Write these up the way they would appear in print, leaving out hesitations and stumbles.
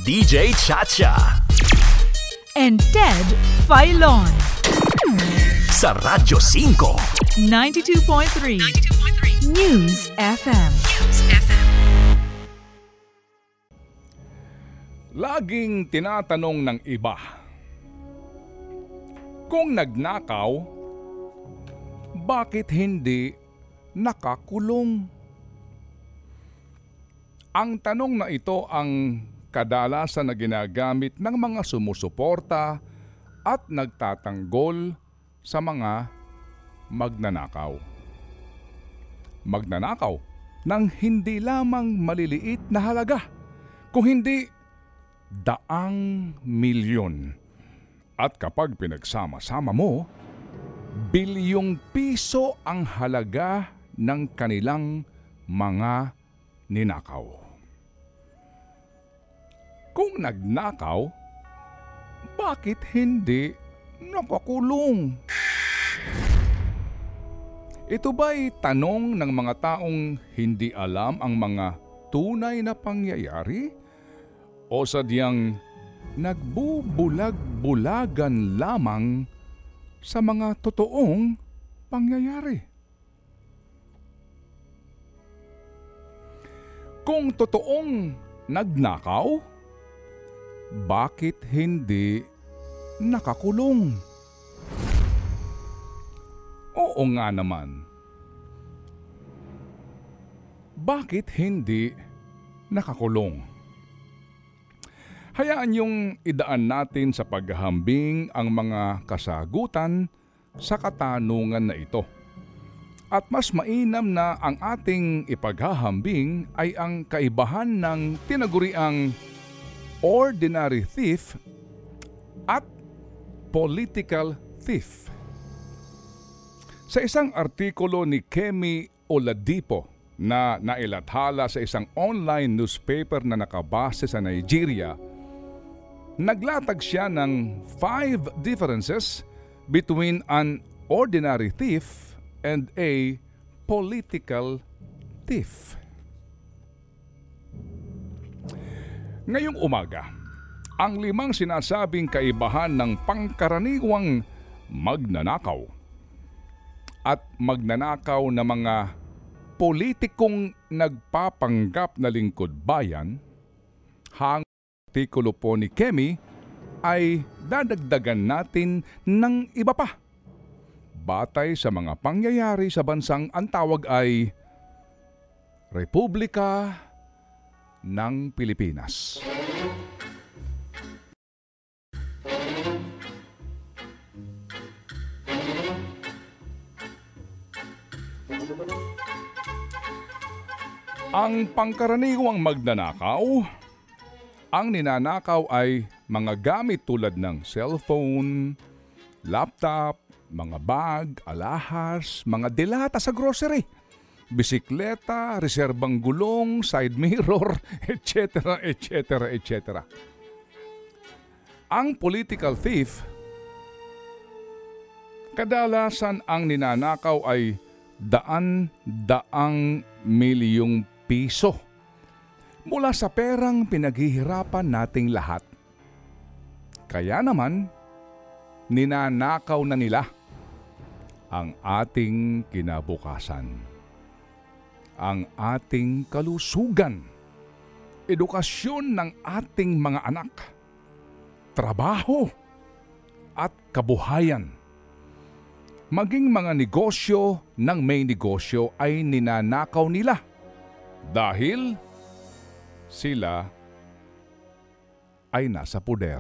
DJ Chacha and Ted Filon sa Radyo 5 92.3 News FM. Laging tinatanong ng iba, kung nagnakaw, bakit hindi nakakulong? Ang tanong na ito ang kadalasan na ginagamit ng mga sumusuporta at nagtatanggol sa mga magnanakaw. Magnanakaw ng hindi lamang maliliit na halaga, kung hindi daang milyon. At kapag pinagsama-sama mo, bilyong piso ang halaga ng kanilang mga ninakaw. Kung nagnakaw, bakit hindi nakakulong? Ito ba'y tanong ng mga taong hindi alam ang mga tunay na pangyayari? O sadyang nagbubulag-bulagan lamang sa mga totoong pangyayari? Kung totoong nagnakaw, bakit hindi nakakulong? Oo nga naman. Bakit hindi nakakulong? Hayaan yung idaan natin sa paghahambing ang mga kasagutan sa katanungan na ito. At mas mainam na ang ating ipaghahambing ay ang kaibahan ng tinaguriang ordinary thief at political thief. Sa isang artikulo ni Kemi Oladipo na nailathala sa isang online newspaper na nakabase sa Nigeria, naglatag siya ng 5 differences between an ordinary thief and a political thief. Ngayong umaga, ang 5 sinasabing kaibahan ng pangkaraniwang magnanakaw at magnanakaw na mga politikong nagpapanggap na lingkod bayan, artikulo po ni Kemi ay dadagdagan natin ng iba pa. Batay sa mga pangyayari sa bansang ang tawag ay Republika ng Pilipinas. Ang pangkaraniwang magnanakaw, ang ninanakaw ay mga gamit tulad ng cellphone, laptop, mga bag, alahas, mga delata sa grocery, bisikleta, reserbang gulong, side mirror, etc., etc., etc. Ang political thief, kadalasan ang ninanakaw ay daan-daang milyong piso mula sa perang pinaghihirapan nating lahat. Kaya naman, ninanakaw na nila ang ating kinabukasan, ang ating kalusugan, edukasyon ng ating mga anak, trabaho at kabuhayan. Maging mga negosyo ng may negosyo ay ninanakaw nila dahil sila ay nasa puder.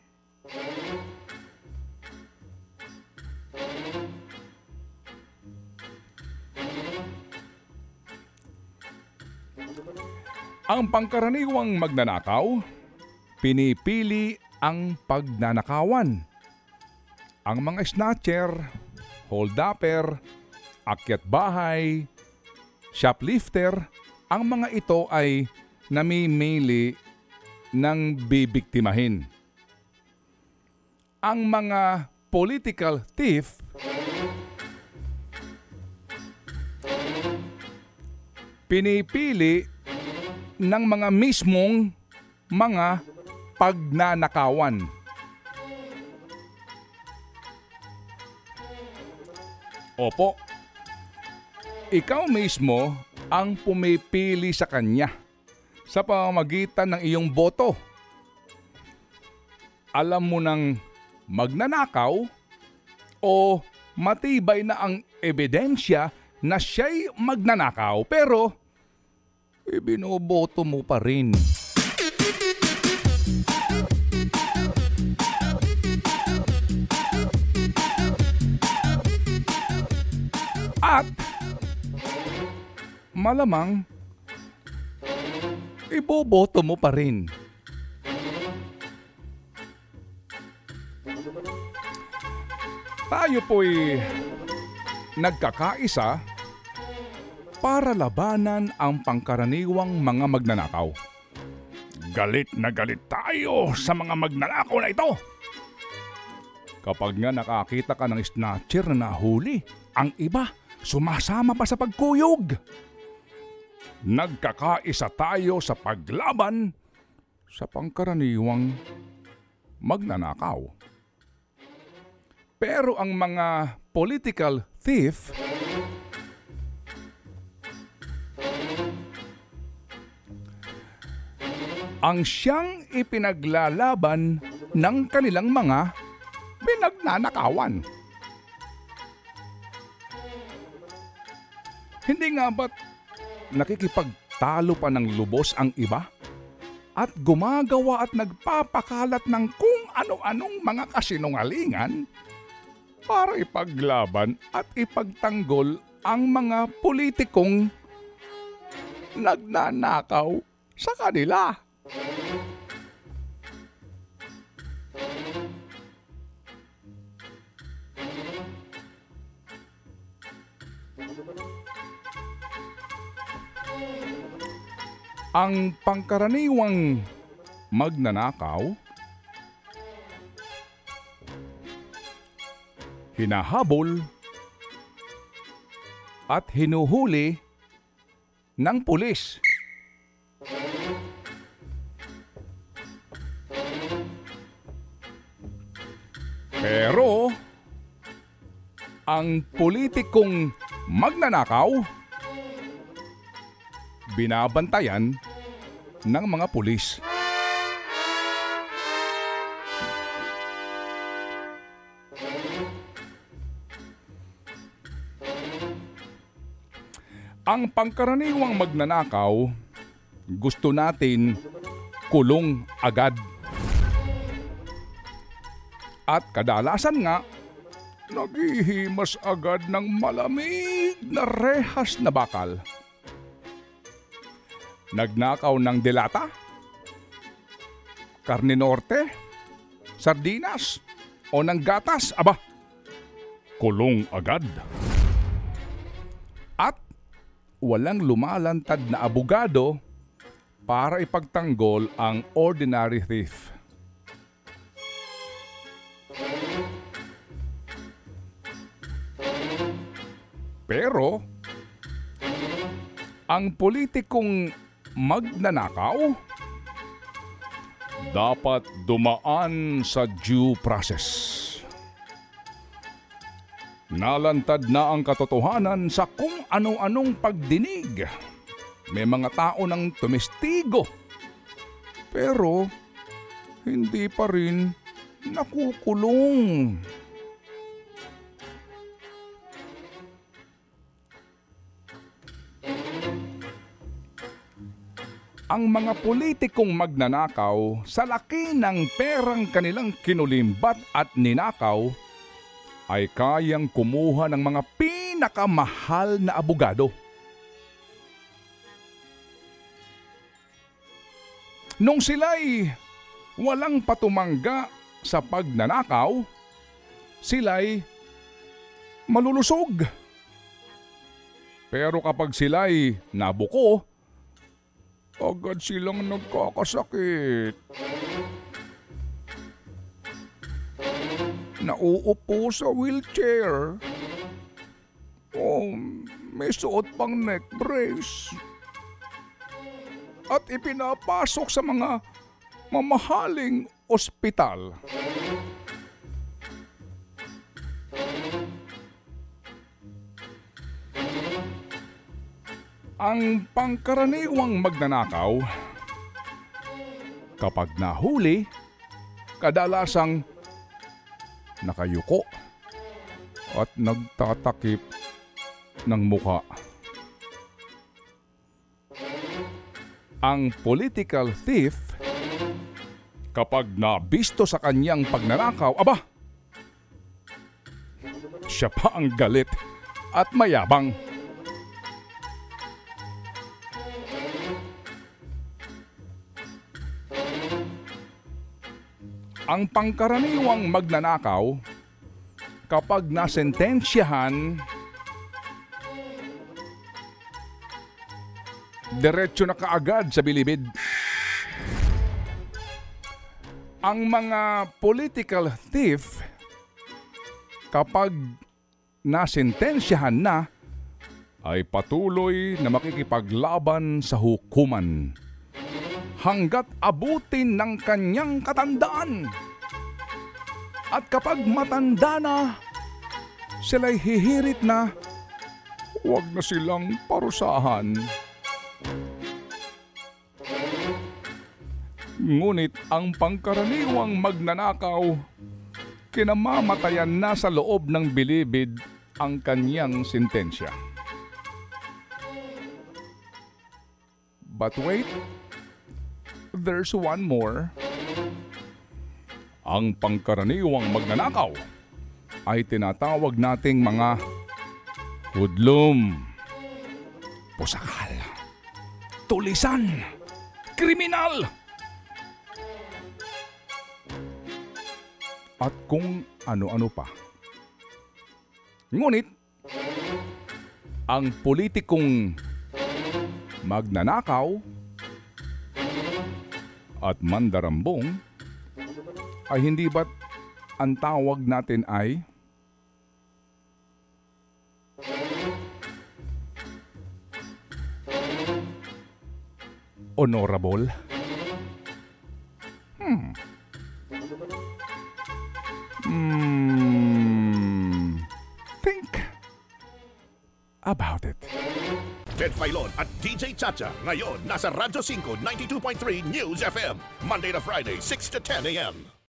Ang pangkaraniwang magnanakaw, pinipili ang pagnanakawan. Ang mga snatcher, hold-upper, akyat bahay, shoplifter, ang mga ito ay namimili ng bibiktimahin. Ang mga political thief, pinipili ng mga mismong mga pagnanakawan. Opo, ikaw mismo ang pumipili sa kanya sa pamamagitan ng iyong boto. Alam mo nang magnanakaw o matibay na ang ebidensya na siya'y magnanakaw pero ibinoboto mo pa rin. At malamang iboboto mo pa rin. Tayo po'y nagkakaisa para labanan ang pangkaraniwang mga magnanakaw. Galit na galit tayo sa mga magnanakaw na ito. Kapag nga nakakita ka ng snatcher na nahuli, ang iba sumasama pa sa pagkuyog. Nagkakaisa tayo sa paglaban sa pangkaraniwang magnanakaw. Pero ang mga political thief ang siyang ipinaglalaban ng kanilang mga pinagnanakawan. Hindi nga ba't nakikipagtalo pa ng lubos ang iba? At gumagawa at nagpapakalat ng kung ano-anong mga kasinungalingan para ipaglaban at ipagtanggol ang mga politikong nagnanakaw sa kanila. Ang pangkaraniwang magnanakaw, hinahabol at hinuhuli ng pulis. Pero ang politikong magnanakaw, binabantayan ng mga pulis. Ang pangkaraniwang magnanakaw, gusto natin kulong agad. At kadalasan nga, naghihimas agad ng malamig na rehas na bakal. Nagnakaw ng delata, karne norte, sardinas, o ng gatas, aba, kulong agad. At walang lumalantad na abogado para ipagtanggol ang ordinary thief. Pero ang politikong magnanakaw dapat dumaan sa due process. Nalantad na ang katotohanan sa kung ano-anong pagdinig. May mga tao nang tumestigo, pero hindi pa rin nakukulong. Ang mga politikong magnanakaw sa laki ng perang kanilang kinulimbat at ninakaw ay kayang kumuha ng mga pinakamahal na abogado. Nung sila'y walang patumangga sa pagnanakaw, sila'y malulusog. Pero kapag sila'y nabuko, agad silang nagkakasakit. Nauupo sa wheelchair. May suot pang neck brace. At ipinapasok sa mga mamahaling ospital. Ang pangkaraniwang magnanakaw, kapag nahuli, kadalasang nakayuko at nagtatakip ng muka. Ang political thief, kapag nabisto sa kanyang pagnanakaw, aba, siya pa ang galit at mayabang. Ang pangkaraniwang magnanakaw, kapag nasentensyahan, diretso na kaagad sa bilibid. Ang mga political thief, kapag nasentensyahan na, ay patuloy na makikipaglaban sa hukuman hanggat abutin ng kanyang katandaan. At kapag matanda na, sila'y hihirit na huwag na silang parusahan. Ngunit ang pangkaraniwang magnanakaw, kinamamatayan na sa loob ng bilibid ang kanyang sentensya. But wait, there's one more. Ang pangkaraniwang magnanakaw ay tinatawag nating mga hoodlum, pusakal, tulisan, kriminal, at kung ano-ano pa. Ngunit, ang politikong magnanakaw at mandarambong ay hindi ba't ang tawag natin ay honorable? Think about it. Ted Filon at DJ Chacha. Ngayon, nasa Radyo 5, 92.3 News FM. Monday to Friday, 6 to 10 a.m.